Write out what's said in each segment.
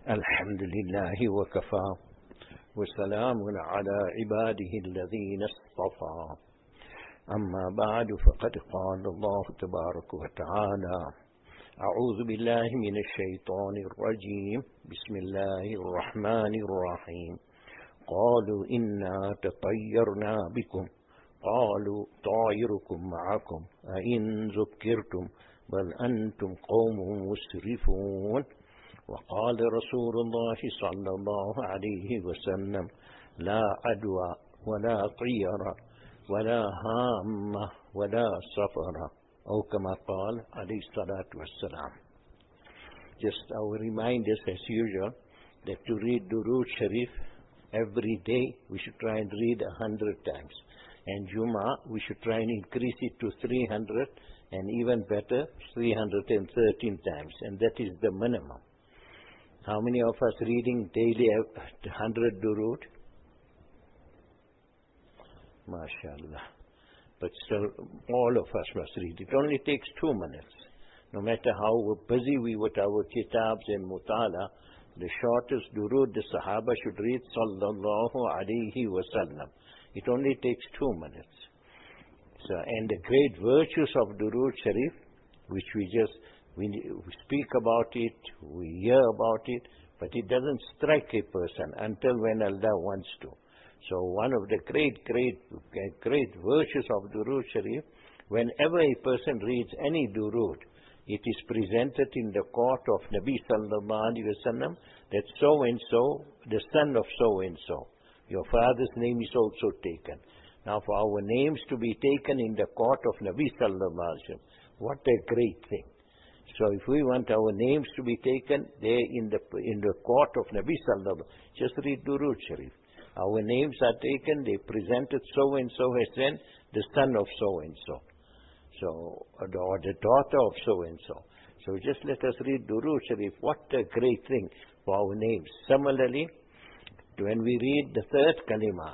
الحمد لله وكفى وسلام على عباده الذين اصطفى أما بعد فقد قال الله تبارك وتعالى أعوذ بالله من الشيطان الرجيم بسم الله الرحمن الرحيم قالوا إنا تطيرنا بكم قالوا طائركم معكم أئن ذكرتم بل أنتم قوم مسرفون وقال رسول الله صلى الله عليه وسلم لا عدوى ولا طير ولا هامة ولا سفر أو كما قال عليه الصلاة والسلام. Just our reminders as usual that to read Durood Sharif every day we should try and read 100 times, and Jummah we should try and increase it to 300 and even better 313 times, and that is the minimum. How many of us reading daily 100 Durood? MashaAllah. But still, all of us must read. It only takes 2 minutes. No matter how busy we with our kitabs and mutala, the shortest Durood the Sahaba should read Sallallahu Alaihi Wasallam. It only takes 2 minutes. So, and the great virtues of Durood Sharif, which we speak about it, we hear about it, but it doesn't strike a person until when Allah wants to. So one of the great virtues of Durood Sharif, whenever a person reads any Durood, it is presented in the court of Nabi Sallallahu Alaihi Wasallam that so and so, the son of so and so, your father's name is also taken. Now for our names to be taken in the court of Nabi Sallallahu Alaihi Wasallam, what a great thing. So if we want our names to be taken there in the court of Nabi Sallallahu Alaihi Wasallam, just read Durood Sharif. Our names are taken, they presented so and so has then the son of so and so. So, or the daughter of so and so. So just let us read Durood Sharif. What a great thing for our names. Similarly, when we read the third kalima,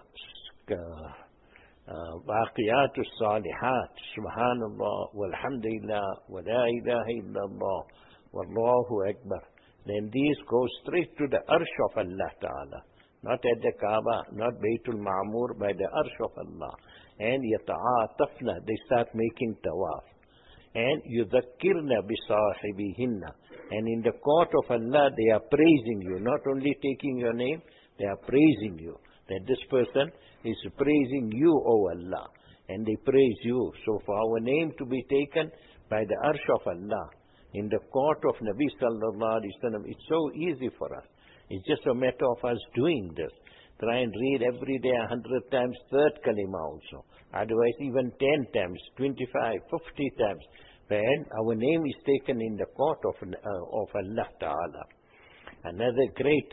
Baqiyatus Salihat, Subhanallah, Walhamdulillah, Wa la ilaha illallah, Wallahu Akbar, then these go straight to the Arsh of Allah Ta'ala. Not at the Kaaba, not Baytul Ma'mur, by the Arsh of Allah. And yata'atafna, they start making tawaf. And yudhakkirna bisahibihinna. And in the court of Allah, they are praising you. Not only taking your name, they are praising you. That this person is praising you, O Allah. And they praise you. So for our name to be taken by the Arsh of Allah, in the court of Nabi Sallallahu Alaihi Wasallam, it's so easy for us. It's just a matter of us doing this. Try and read every day 100 times, third kalima also. Otherwise even 10 times, 25, 50 times. When our name is taken in the court of Allah Ta'ala. Another great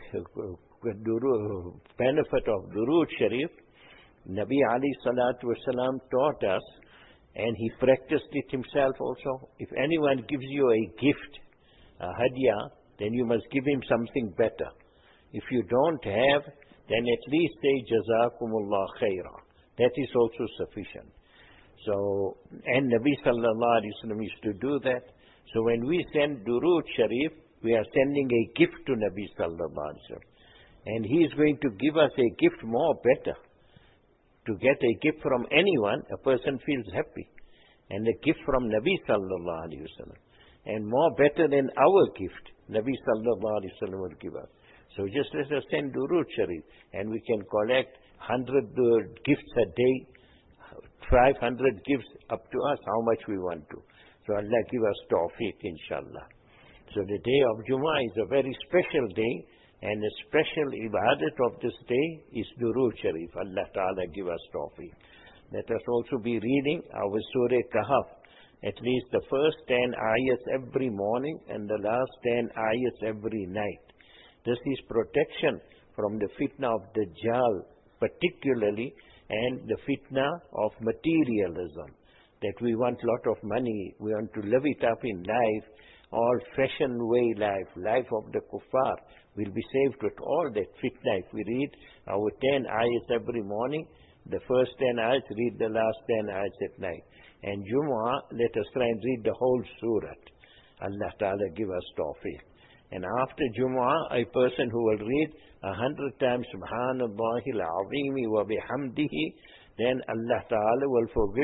benefit of Durood Sharif, Nabi Ali Salatu Wasalam taught us, and he practiced it himself also. If anyone gives you a gift, a hadiyah, then you must give him something better. If you don't have, then at least say Jazakumullah Khaira. That is also sufficient. So, and Nabi Sallallahu Alaihi Wasallam used to do that. So when we send Durood Sharif, we are sending a gift to Nabi Sallallahu Alaihi Wasallam. And he is going to give us a gift more better. To get a gift from anyone, a person feels happy. And a gift from Nabi Sallallahu Alaihi Wasallam. And more better than our gift, Nabi Sallallahu Alaihi Wasallam will give us. So just let us send Durood Sharif, and we can collect 100 gifts a day, 500 gifts up to us, how much we want to. So Allah give us tawfiq, inshallah. So the day of Jummah is a very special day, and the special ibadat of this day is Durood Sharif. Allah Ta'ala give us tawfiq. Let us also be reading our Surah Kahf, at least the first 10 ayats every morning and the last 10 ayats every night. This is protection from the fitna of Dajjal particularly, and the fitna of materialism. That we want a lot of money, we want to live it up in life, all fashion way life of the kuffar. Will be saved with all that fitna if we read our 10 ayats every morning, the first 10 ayats, read the last 10 ayats at night. And Jumu'ah, let us try and read the whole surah. Allah Ta'ala give us tawfiq. And after Jumu'ah, a person who will read 100 times Subhanallahil Azimi wa bihamdihi, then Allah Ta'ala will forgive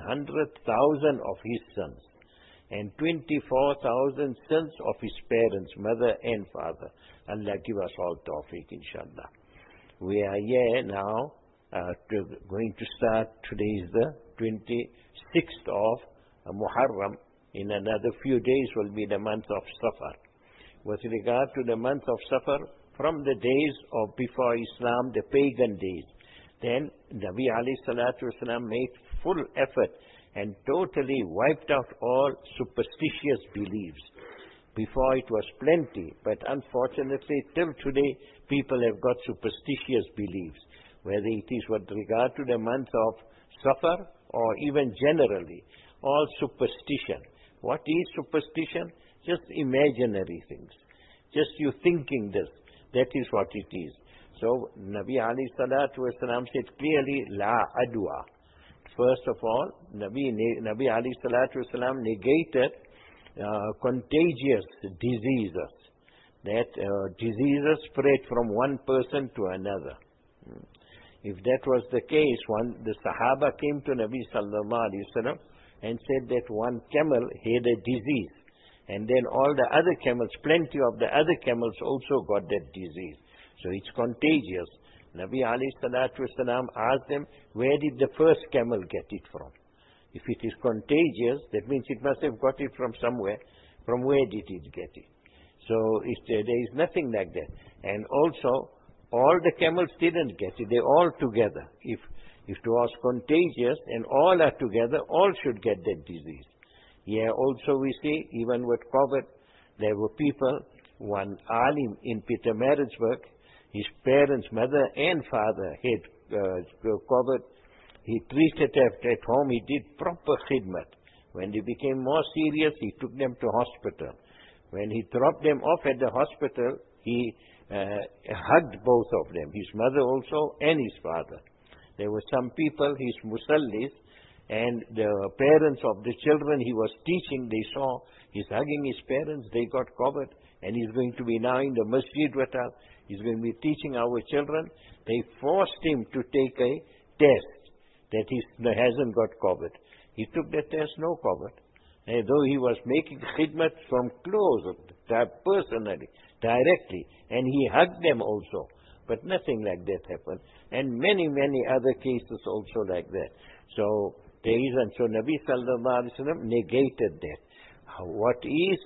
100,000 of his sons and 24,000 sins of his parents, mother and father. Allah give us all tawfiq, inshallah. We are here now going to start. Today is the 26th of Muharram. In another few days will be the month of Safar. With regard to the month of Safar, from the days of before Islam, the pagan days, then Nabi alayhi salatu wasalam made full effort and totally wiped out all superstitious beliefs. Before it was plenty, but unfortunately till today people have got superstitious beliefs, whether it is with regard to the month of Safar or even generally, all superstition. What is superstition? Just imaginary things. Just you thinking this. That is what it is. So Nabi alayhi salatu wasalam said clearly, La adwa. First of all, Nabi alayhi salatu wasalam negated contagious diseases. That diseases spread from one person to another. If that was the case, the Sahaba came to Nabi sallallahu alayhi wasallam and said that one camel had a disease. And then all the other camels, plenty of the other camels also got that disease. So it's contagious. Nabi alayhi salatu wasalam asked them, where did the first camel get it from? If it is contagious, that means it must have got it from somewhere. From where did it get it? So there is nothing like that. And also, all the camels didn't get it. They're all together. If it was contagious and all are together, all should get that disease. Here also we see, even with COVID, there were people, one alim in Pietermaritzburg, his parents, mother and father had COVID. He treated them at home. He did proper khidmat. When they became more serious, he took them to hospital. When he dropped them off at the hospital, he hugged both of them, his mother also and his father. There were some people, his musallis, and the parents of the children he was teaching, they saw he's hugging his parents, they got COVID, and he's going to be now in the masjid with us. He's going to be teaching our children. They forced him to take a test that he hasn't got COVID. He took the test, no COVID. And though he was making khidmat from close, personally, directly, and he hugged them also. But nothing like that happened. And many, many other cases also like that. So there isn't. So Nabi sallallahu alaihi wasallam negated that. What is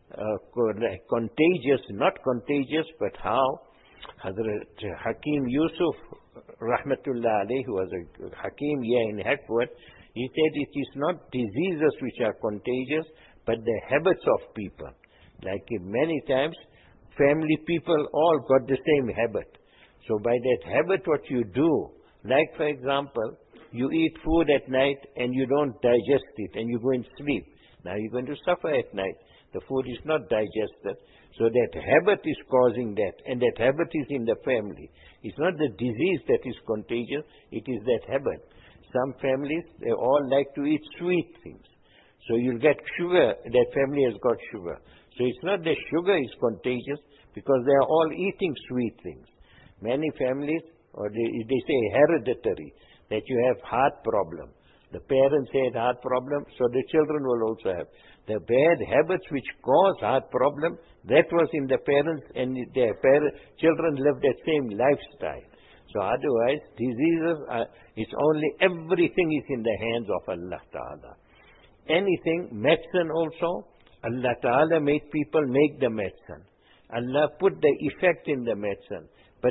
contagious, not contagious, but how Hazrat Hakim Yusuf, rahmatullah alayhi, who was a Hakim here in Hackwood, he said it is not diseases which are contagious, but the habits of people. Like many times, family people all got the same habit. So by that habit what you do, like for example, you eat food at night and you don't digest it and you go and sleep. Now you're going to suffer at night. The food is not digested. So that habit is causing that, and that habit is in the family. It's not the disease that is contagious, it is that habit. Some families, they all like to eat sweet things. So you'll get sugar, that family has got sugar. So it's not that sugar is contagious, because they are all eating sweet things. Many families, or they say hereditary, that you have heart problem. The parents had heart problem, so the children will also have. The bad habits which cause heart problem, that was in the parents, and their children lived that same lifestyle. So otherwise, diseases it's only, everything is in the hands of Allah Ta'ala. Anything, medicine also, Allah Ta'ala made people make the medicine. Allah put the effect in the medicine. But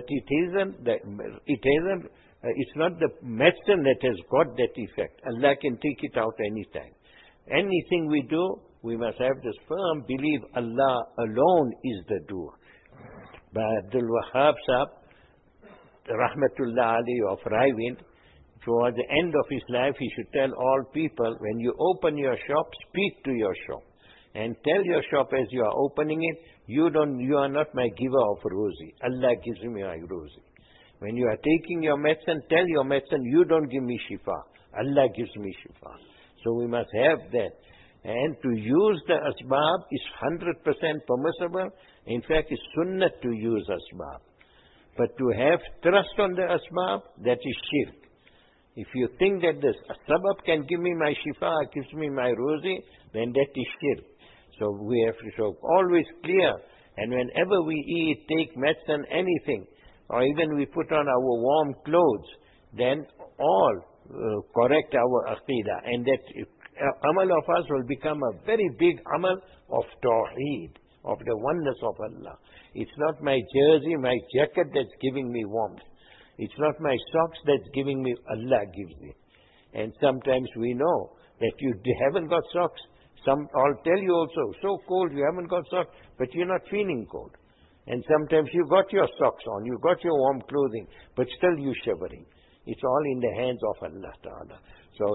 it's not the medicine that has got that effect. Allah can take it out anytime. Anything we do, we must have this firm belief Allah alone is the doer. By Abdul Wahab Sahib, Rahmatullah Ali of Raiwind, towards the end of his life, he should tell all people, when you open your shop, speak to your shop. And tell your shop as you are opening it, you are not my giver of rosy. Allah gives me my rosy. When you are taking your medicine, tell your medicine, you don't give me shifa. Allah gives me shifa. So we must have that. And to use the asbab is 100% permissible, In fact, it's sunnah to use asbab. But to have trust on the asbab, that is shirk. If you think that the sabab can give me my shifa, gives me my rozi, then that is shirk. So we have to show always clear. And whenever we eat, take medicine, anything, or even we put on our warm clothes, then all correct our aqidah. And that amal of us will become a very big amal of tawheed, of the oneness of Allah. It's not my jersey, my jacket that's giving me warmth. It's not my socks that's giving me, Allah gives me. And sometimes we know that you haven't got socks. I'll tell you also, so cold, you haven't got socks, but you're not feeling cold. And sometimes you got your socks on, you got your warm clothing, but still you shivering. It's all in the hands of Allah Ta'ala. So,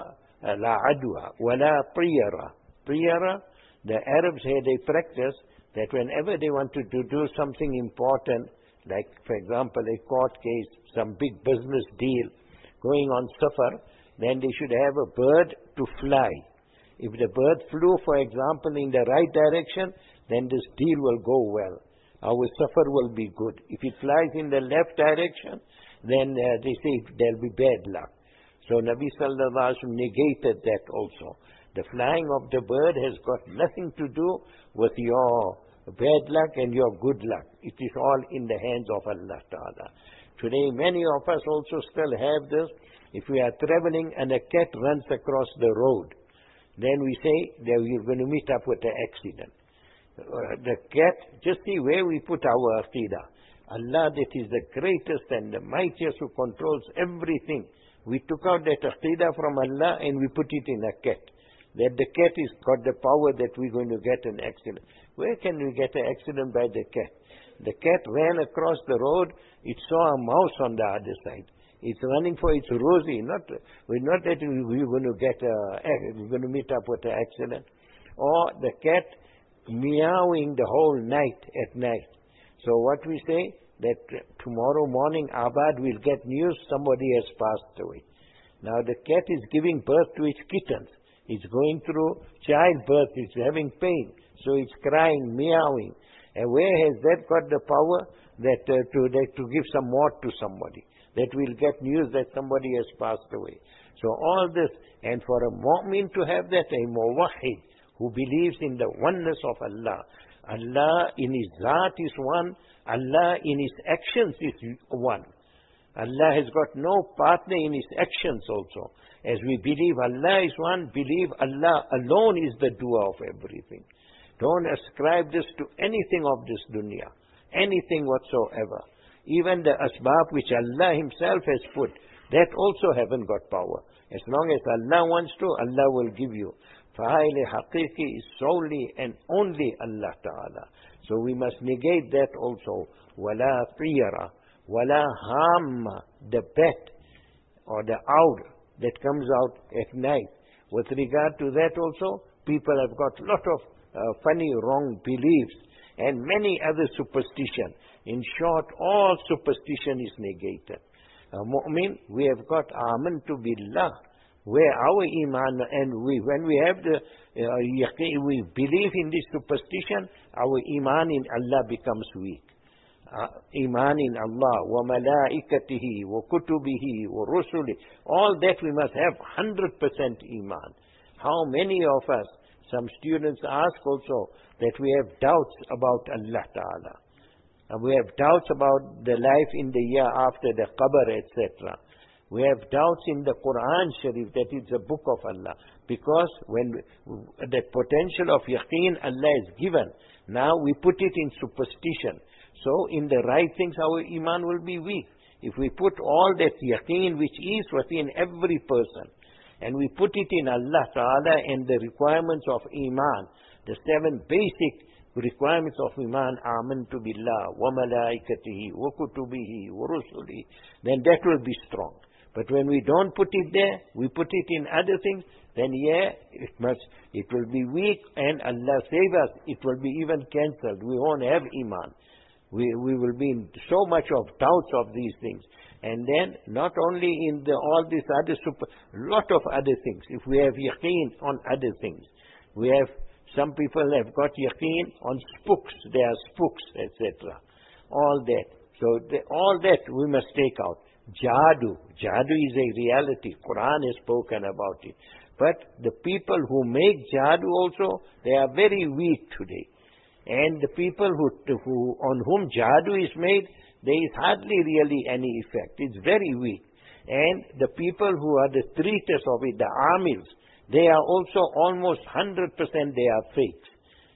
la adwa, wa la priyara. Priyara, the Arabs here, they practice that whenever they wanted to do something important, like, for example, a court case, some big business deal going on safar, then they should have a bird to fly. If the bird flew, for example, in the right direction, then this deal will go well. Our safar will be good. If it flies in the left direction, then they say there'll be bad luck. So Nabi Sallallahu Alaihi Wasallam negated that also. The flying of the bird has got nothing to do with your bad luck and your good luck. It is all in the hands of Allah Ta'ala. Today many of us also still have this. If we are traveling and a cat runs across the road, then we say that we're going to meet up with an accident. The cat, just see where we put our aqidah. Allah that is the greatest and the mightiest who controls everything. We took out that aqidah from Allah and we put it in a cat. That the cat has got the power that we're going to get an accident. Where can we get an accident by the cat? The cat ran across the road, it saw a mouse on the other side. It's running for its rosy. We're not that we're going to we're going to meet up with an accident. Or the cat meowing the whole night at night. So what we say, that tomorrow morning Abad will get news somebody has passed away. Now the cat is giving birth to its kittens. It's going through childbirth, it's having pain. So it's crying, meowing. And where has that got the power that to give some more to somebody? That we'll get news that somebody has passed away. So all this, and for a mu'min to have that, a muwahhid, who believes in the oneness of Allah. Allah in His Zat is one, Allah in His actions is one. Allah has got no partner in His actions also. As we believe Allah is one, believe Allah alone is the doer of everything. Don't ascribe this to anything of this dunya, anything whatsoever. Even the asbab which Allah Himself has put, that also haven't got power. As long as Allah wants to, Allah will give you. Fa'il haqiqi is solely and only Allah Ta'ala. So we must negate that also. Wala tiyara, wala hamma, the bat or the owl that comes out at night. With regard to that also, people have got a lot of funny wrong beliefs and many other superstition. In short, all superstition is negated. Mu'min, we have got amantu billah, where our iman, and when we have the yaqeen, we believe in this superstition, our iman in Allah becomes weak. Iman in Allah, wa malaikatihi, wa kutubihi, wa rusuli, all that we must have 100% iman. How many of us, some students ask also, that we have doubts about Allah Ta'ala. And we have doubts about the life in the year after the qabr, etc. We have doubts in the Quran Sharif, that it's a book of Allah. Because when that potential of yaqeen Allah is given, now we put it in superstition. So in the right things our iman will be weak. If we put all that yaqeen which is within every person, and we put it in Allah Ta'ala and the requirements of iman, the 7 basic requirements of iman, amantu billah, wa malaikatihi, wa kutubihi, wa rusuli, then that will be strong. But when we don't put it there, we put it in other things, then it will be weak, and Allah save us, it will be even cancelled. We won't have iman. We will be in so much of doubts of these things. And then, not only in all these other lot of other things. If we have yaqeen on other things, we have Some people have got yaqeen on spooks. They are spooks, etc. All that. So all that we must take out. Jadoo. Jadoo is a reality. Quran has spoken about it. But the people who make jadoo also, they are very weak today. And the people who on whom jadoo is made, there is hardly really any effect. It's very weak. And the people who are the treaters of it, the amils, they are also almost 100% they are fakes.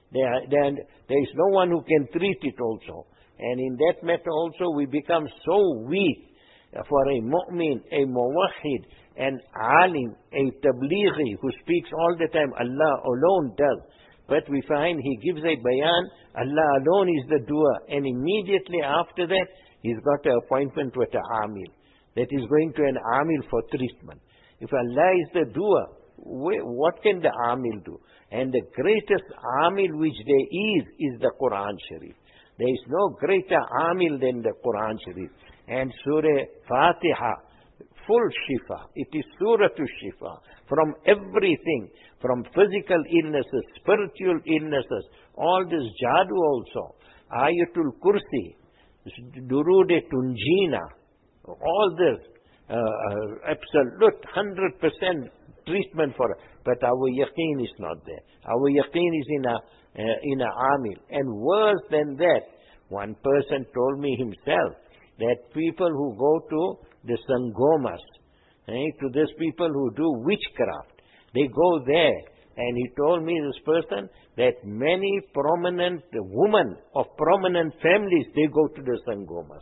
There is no one who can treat it also. And in that matter also we become so weak for a mu'min, a muwahhid, an alim, a tablighi who speaks all the time, Allah alone does. But we find he gives a bayan, Allah alone is the doer. And immediately after that, he's got an appointment with an amil. That is going to an amil for treatment. If Allah is the doer, what can the amil do? And the greatest amil which there is the Quran Sharif. There is no greater amil than the Quran Sharif. And Surah Fatiha, full shifa. It is Surah to shifa. From everything, from physical illnesses, spiritual illnesses, all this jadoo also. Ayatul Kursi, Durood-e Tunjina, all this, absolute 100% treatment for it. But our yaqeen is not there. Our yaqeen is in a amil. And worse than that, one person told me himself that people who go to the sangomas, to these people who do witchcraft, they go there. And he told me, this person, that many prominent women of prominent families, they go to the sangomas.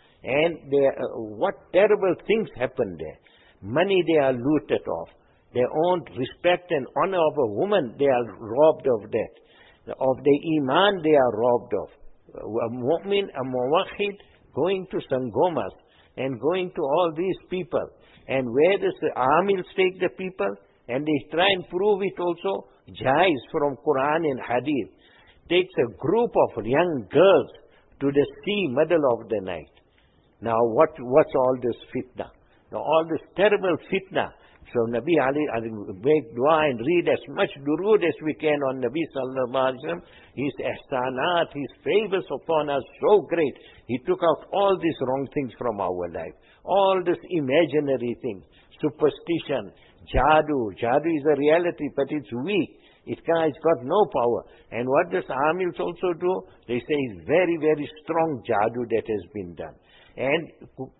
And what terrible things happen there. Money they are looted off. Their own respect and honor of a woman, they are robbed of that. Of the iman, they are robbed of. A mu'min, a muwahhid, going to sangomas and going to all these people. And where does the amils take the people? And they try and prove it also. Jais from Quran and Hadith takes a group of young girls to the sea, middle of the night. Now what's all this fitna? Now all this terrible fitna. So Nabi Ali, make dua and read as much durood as we can on Nabi Sallallahu Alaihi Wasallam. His ihsanat, his favors upon us, so great. He took out all these wrong things from our life. All these imaginary things. Superstition, jadoo. Jadoo is a reality, but it's weak. It's got no power. And what does amils also do? They say it's very, very strong jadoo that has been done. And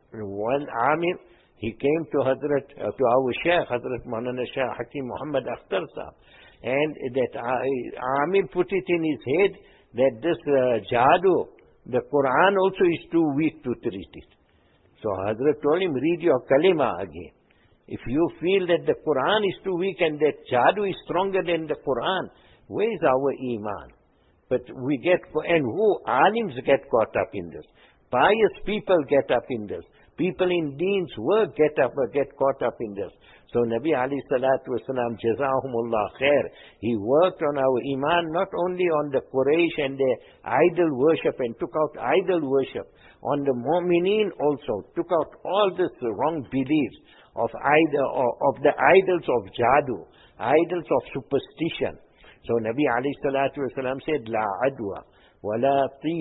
one amil, he came to our Shaykh, Hazrat Maulana Shah Hakim Muhammad Akhtar Sahab. And that amil put it in his head that this jadoo, the Quran also is too weak to treat it. So Hazrat told him, read your kalima again. If you feel that the Quran is too weak and that jadoo is stronger than the Quran, where is our iman? But we get, and who? Alims get caught up in this. Pious people get up in this. People in Deen's work get caught up in this. So Nabi alayhi salatu wasalam, jazahumullah khair, he worked on our iman, not only on the Quraysh and their idol worship, and took out idol worship, on the mu'mineen also, took out all this wrong beliefs of the idols of jadoo, idols of superstition. So Nabi alayhi salatu wasalam said, la adwa, wala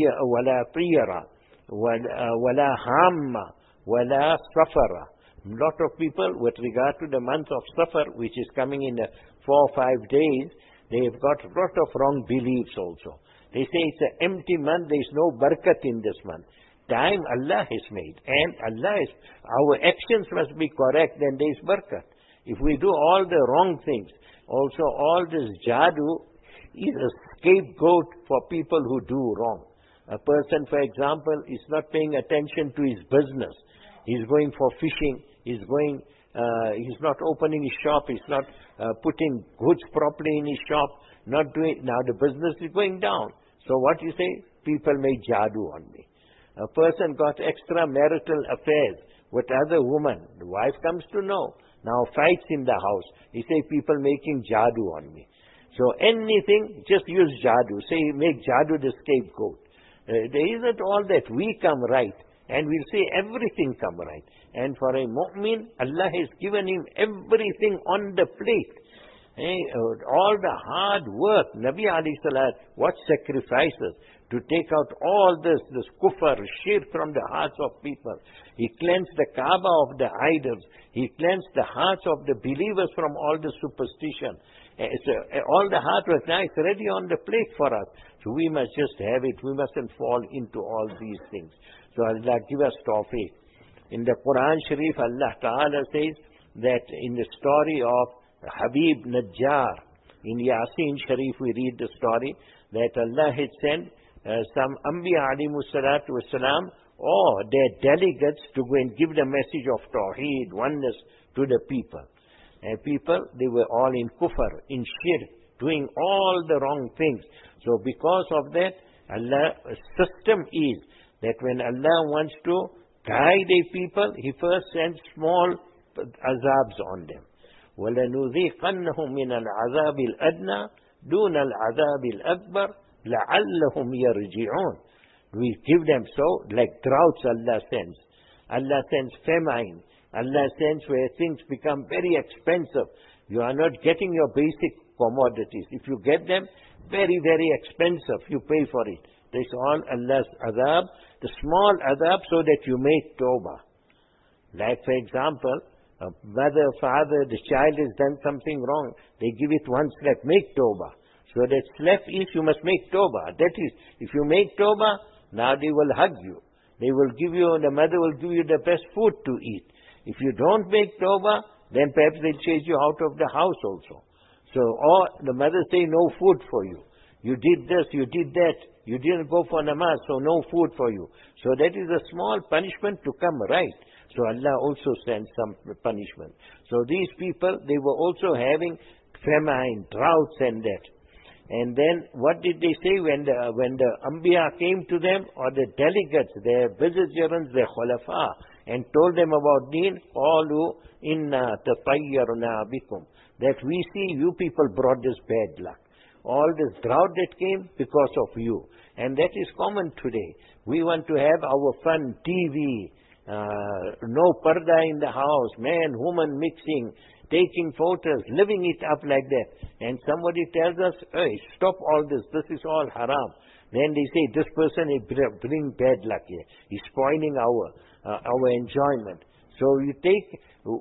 tiyara, wala hamma, wala safara. Lot of people, with regard to the month of Safar, which is coming in 4 or 5 days, they have got a lot of wrong beliefs also. They say it's an empty month, there is no barakat in this month. Time Allah has made, and our actions must be correct, then there is barakat. If we do all the wrong things, also all this jadoo is a scapegoat for people who do wrong. A person, for example, is not paying attention to his business. He's going for fishing. He's not opening his shop. He's not putting goods properly in his shop. Not doing. Now the business is going down. So what you say? People made jadoo on me. A person got extramarital affairs with other woman. The wife comes to know. Now fights in the house. He say people making jadoo on me. So anything, just use jadoo. Say make jadoo the scapegoat. There isn't all that. We come right. And we'll see everything come right. And for a mu'min, Allah has given him everything on the plate. All the hard work, Nabi alayhi salat, what sacrifices to take out all this kufr, shirk from the hearts of people. He cleansed the Kaaba of the idols. He cleansed the hearts of the believers from all the superstition. So all the heart was nice, ready on the plate for us. So we must just have it. We mustn't fall into all these things. So Allah give us tawfiq. In the Quran Sharif, Allah Ta'ala says that in the story of Habib Najjar, in Yasin Sharif we read the story that Allah had sent some Anbiya alayhimu salatu wasalam or their delegates to go and give the message of Tawheed, oneness to the people. And people, they were all in kufr, in shirk, doing all the wrong things. So because of that, Allah's system is that when Allah wants to guide a people, He first sends small azabs on them. وَلَنُذِيقَنَّهُمْ مِنَ الْعَذَابِ الْأَدْنَى دُونَ الْعَذَابِ الْأَكْبَرِ لَعَلَّهُمْ يَرْجِعُونَ. We give them so, like droughts Allah sends. Allah sends famine. Allah sends where things become very expensive. You are not getting your basic commodities. If you get them, very, very expensive, you pay for it. That's all Allah's azab, the small azab, so that you make tawbah. Like for example, a mother, father, the child has done something wrong. They give it one slap, make tawbah. So that slap is you must make tawbah. That is, if you make tawbah, now they will hug you. They will give you, the mother will give you the best food to eat. If you don't make tawbah, then perhaps they'll chase you out of the house also. So, or the mother say no food for you. You did this, you did that. You didn't go for namaz, so no food for you. So that is a small punishment to come right. So Allah also sends some punishment. So these people, they were also having famine, droughts and that. And then what did they say when the Anbiya came to them, or the delegates, their vicegerents, their khulafa, and told them about deen? Qalu inna tatayyarna bikum. That we see you people brought this bad luck. All this drought that came because of you. And that is common today. We want to have our fun, TV, no parda in the house, man, woman mixing, taking photos, living it up like that. And somebody tells us, hey, stop all this, this is all haram. Then they say, this person is bring bad luck here. He's spoiling our enjoyment. So you take,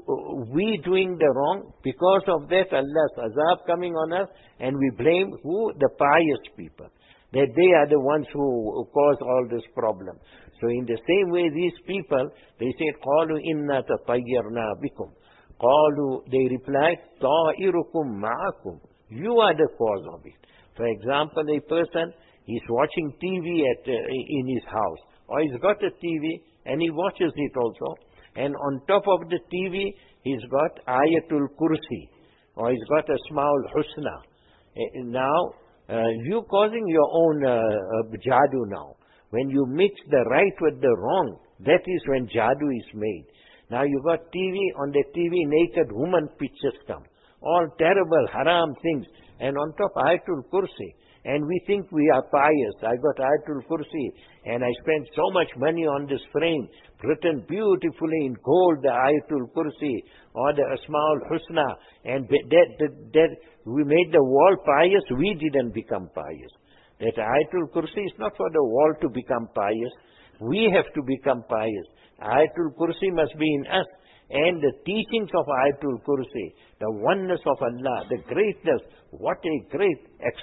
we doing the wrong, because of that Allah's azab coming on us, and we blame who? The pious people. That they are the ones who cause all this problem. So in the same way, these people, they said, قَالُوا إِنَّا تَطَيَّرْنَا بِكُمْ. قَالُوا, they replied, طَائِرُكُمْ مَعَكُمْ. You are the cause of it. For example, a person, he's watching TV in his house, or he's got a TV, and he watches it also. And on top of the TV, he's got Ayatul Kursi, or he's got Asmaul Husna. Now, you causing your own jadoo now. When you mix the right with the wrong, that is when jadoo is made. Now you got TV, on the TV naked woman pictures come. All terrible, haram things. And on top Ayatul Kursi. And we think we are pious. I got Ayatul Kursi and I spent so much money on this frame, written beautifully in gold, the Ayatul Kursi or the Asmaul Husna. And that we made the wall pious, we didn't become pious. That Ayatul Kursi is not for the wall to become pious. We have to become pious. Ayatul Kursi must be in us. And the teachings of Ayatul Kursi, the oneness of Allah, the greatness, what a great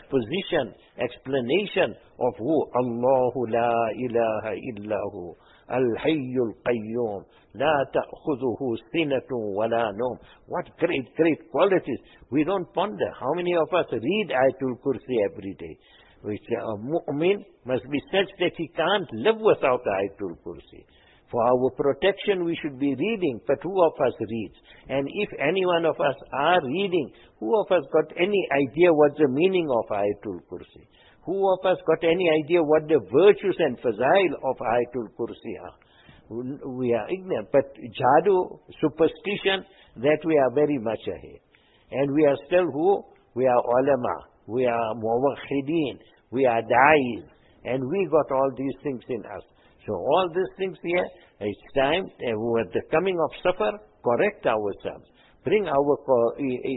explanation of who? Allahu la ilaha illahu, al-hayyul qayyum, la ta'khudhuhu sinatun wa la nawm. What great qualities. We don't ponder. How many of us read Ayatul Kursi every day? Which a mu'min must be such that he can't live without Ayatul Kursi. For our protection we should be reading, but who of us reads? And if any one of us are reading, who of us got any idea what the meaning of Ayatul Kursi? Who of us got any idea what the virtues and fazail of Ayatul Kursi are? We are ignorant. But jadoo, superstition, that we are very much ahead. And we are still who? We are ulama, we are muwahhideen, we are da'is, and we got all these things in us. So all these things here, it's time, with the coming of Safar, correct ourselves. bring our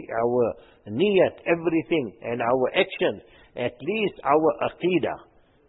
niyat, everything, and our actions, at least our aqidah.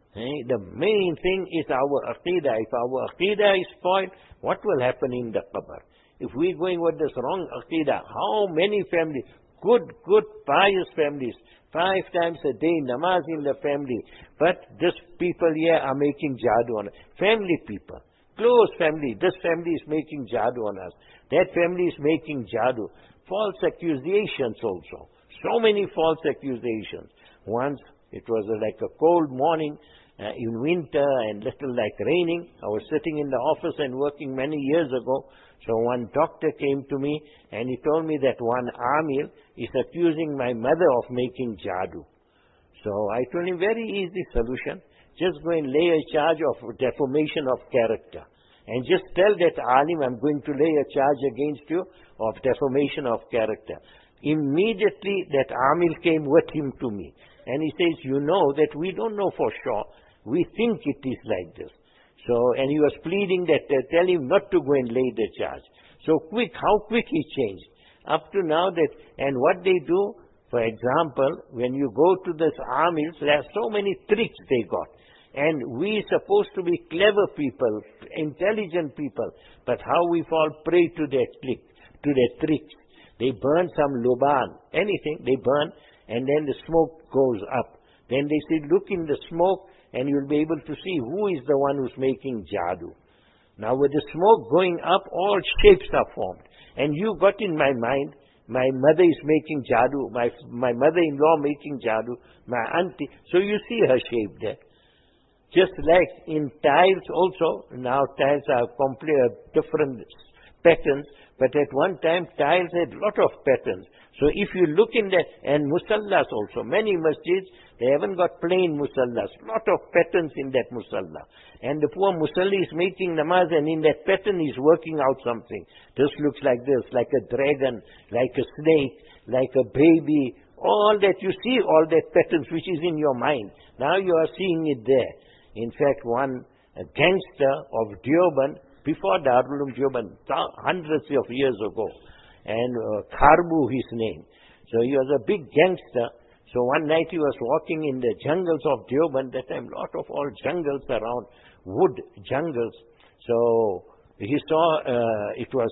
The main thing is our aqidah. If our aqidah is spoiled, what will happen in the qabr? If we're going with this wrong aqidah, how many families, good, pious families, 5 times a day, namaz in the family, but this people here are making jadoo on us. Family people, close family, this family is making jadoo on us. That family is making jadoo. False accusations also. So many false accusations. Once, it was like a cold morning in winter and little like raining. I was sitting in the office and working many years ago. So one doctor came to me and he told me that one Amil is accusing my mother of making jadoo. So I told him, very easy solution. Just go and lay a charge of defamation of character. And just tell that alim, I'm going to lay a charge against you of defamation of character. Immediately that Amil came with him to me. And he says, you know that we don't know for sure. We think it is like this. So, and he was pleading that tell him not to go and lay the charge. So quick, how quick he changed. Up to now that, and what they do, for example, when you go to this Amils, there are so many tricks they got. And we supposed to be clever people, intelligent people, but how we fall prey to their tricks. They burn some luban, anything, they burn, and then the smoke goes up. Then they say, look in the smoke, and you'll be able to see who is the one who's making jadoo. Now with the smoke going up, all shapes are formed. And you got in my mind, my mother is making jadoo, my mother-in-law making jadoo, my auntie. So you see her shape there. Just like in tiles also, now tiles are different patterns, but at one time tiles had lot of patterns. So if you look in that, and musallas also, many masjids, they haven't got plain musallas, lot of patterns in that musalla. And the poor musalli is making namaz and in that pattern he's working out something. This looks like this, like a dragon, like a snake, like a baby, all that you see, all that patterns which is in your mind. Now you are seeing it there. In fact, one gangster of Deoband, before Darul Uloom Deoband, hundreds of years ago, and Kharbu his name. So he was a big gangster. So one night he was walking in the jungles of Deoband, that time lot of all jungles around, wood jungles. So he saw it was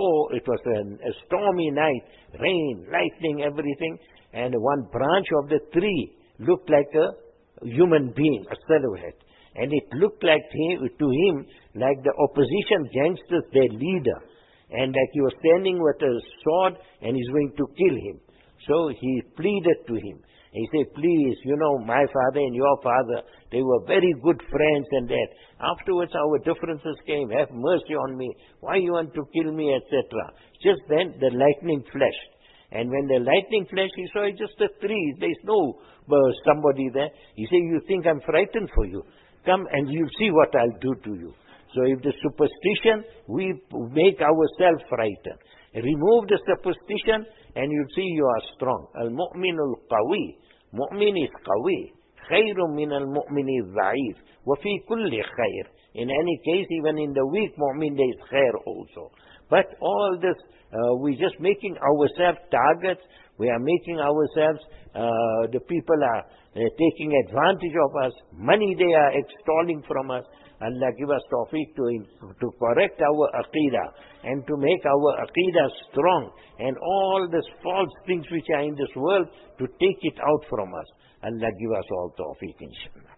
a stormy night, rain, lightning, everything, and one branch of the tree looked like a human being, a silhouette. And it looked like to him like the opposition gangsters, their leader. And like he was standing with a sword and he's going to kill him. So he pleaded to him. He said, please, you know, my father and your father, they were very good friends and that. Afterwards our differences came. Have mercy on me. Why you want to kill me, etc. Just then the lightning flashed. And when the lightning flashed, he saw just a tree. There's no somebody there. He said, you think I'm frightened for you? Come and you'll see what I'll do to you. So if the superstition, we make ourselves frightened. Remove the superstition and you'll see you are strong. Al-mu'minul qawi. Mu'min is qawi. Khayrun min al-mu'mini dha'if. Wa fi kulli khayr. In any case, even in the weak mu'min, there is khair also. But all this, we're just making ourselves targets. We are making ourselves, the people are taking advantage of us. Money they are extolling from us. Allah give us tawfiq to correct our aqidah and to make our aqidah strong and all these false things which are in this world to take it out from us. Allah give us all tawfiq, inshallah.